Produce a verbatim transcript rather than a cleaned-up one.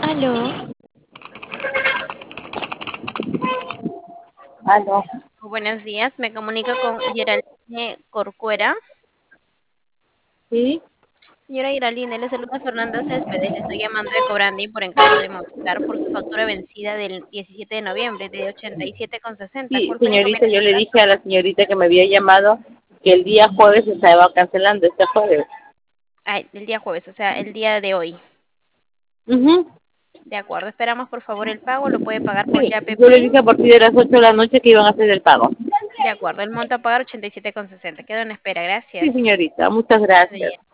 Aló, Aló, buenos días. Me comunico con Geraldine Corcuera. sí, Señora Geraldine, le saluda Fernanda Céspedes. Le estoy llamando de Cobrandi por encargo de Movistar por su factura vencida del diecisiete de noviembre de ochenta y siete con sesenta. sí, ¿Cuál fue el señorita, yo inconveniente? le dije a la señorita que me había llamado que el día jueves se estaba cancelando, este jueves. Ay, el día jueves, o sea, el día de hoy. Ujú. De acuerdo, esperamos por favor el pago. Lo puede pagar por Sí, Yape yo le Pay. dije a partir de las ocho de la noche que iban a hacer el pago. De acuerdo, el monto a pagar ochenta y siete con sesenta. Quedo en espera. Sí, Gracias. señorita, muchas Buen gracias. día.